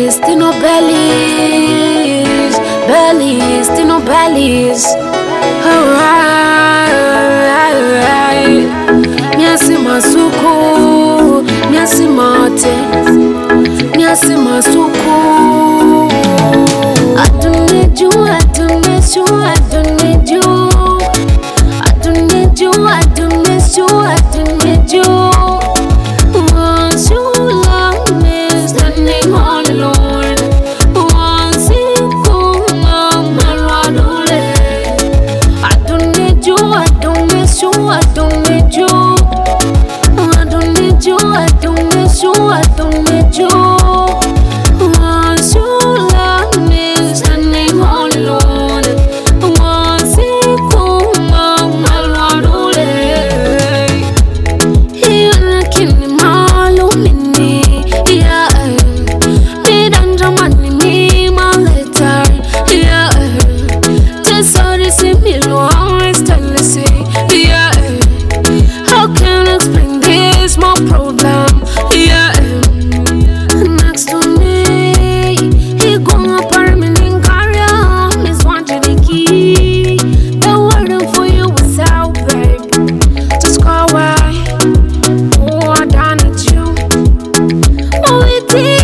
still no bellies, bellies, still no bellies. Alright, miasi masuku, miasi mate, miasi masuku. I don't need you, I don't miss you, I don't need you. I don't need you, I don't miss you, I don't need you. Once you love me, standing all alone. Once you come on my road, I don't need you, I don't miss you, I don't need you. I don't need you, I don't miss you, I don't need you. Once you love me, standing all alone. Once you come on my road, you're not killing my lumini, yeah. Me don't money, me my letter, yeah. Just so they see me low, always tell me say, yeah. How can I explain this my problem, yeah. Next to me, he gonna permanent career, Miss wanted the key. The word for you was out, babe. Just go away. Oh, I don't need you. Oh, it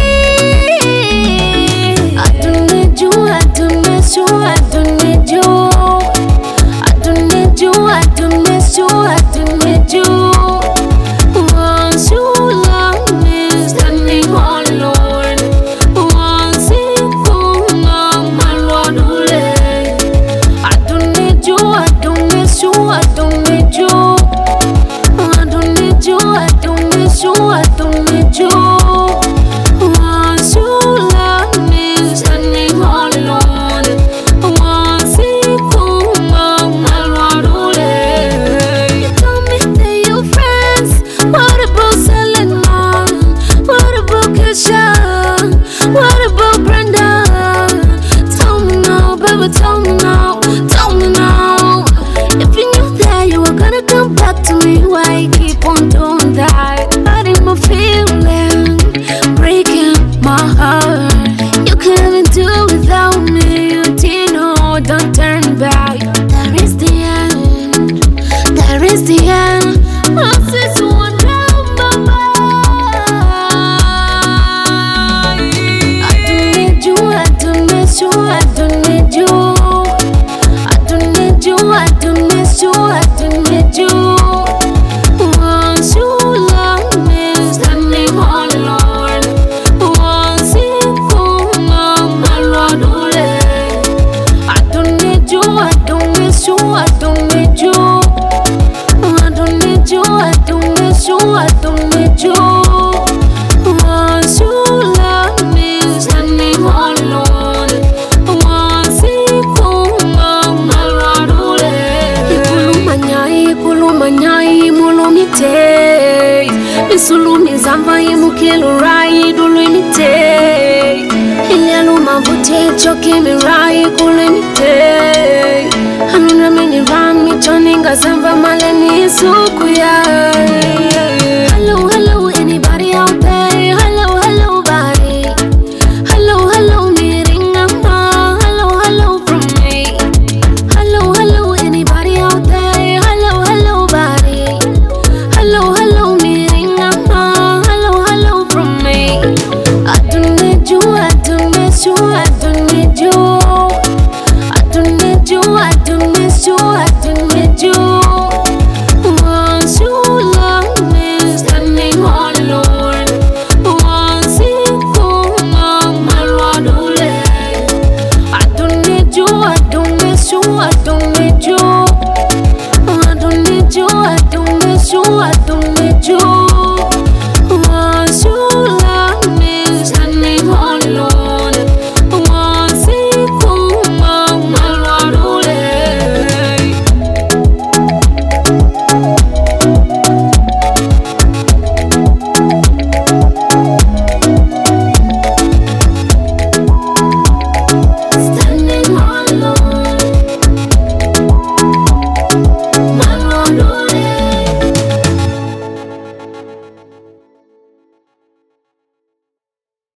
did. I don't need you, I don't miss you, I don't need you. I don't need you, I don't miss you, I don't need you. Once you love me, standing all alone. Once you come on my road, I don't need you, I don't miss you, I don't need you. I don't need you, I don't miss you, I don't need you. Once you love me, standing all alone. Once you come on my road, you told me that you're friends. What about Selena? What about Kesha? What about Brenda? Tell me now, baby, tell me now, tell me now. If you knew that you were gonna come back to me, why you keep on doing that? Hurting my feeling, breaking my heart. You can't even do without me, you know, don't turn back. There is the end, there is the end. What's this one down my mind? I don't need you, I don't miss you, I don't need you. I don't need you, I don't miss you, I don't need you. Once you love me, standing all alone. Once you come on my road, I don't need you, I don't miss you, I don't need you. I don't need you, I don't miss you, I don't need you. Once you love me, standing all alone. Once you come on my road, ikulumanyai mulumite, misulumizamba imukilurai dulumite, ilelumavute chokimirai kulumite. Anuna meni rami choninga samba maleni sukuya. Hello, hello, anybody out there? Hello, hello, body. Hello, hello, miringamba. Hello, hello from me. Hello, hello, anybody out there? Hello, hello, body. Hello, hello, miringamba. Hello, hello from me. I don't need you, I don't miss you, I don't need you. I don't need you, I don't miss you, I don't need you. Once you love me, standing all alone. Once you come on my road, I don't need you, I don't miss you, I don't need you. I don't need you, I don't miss you, I don't need you.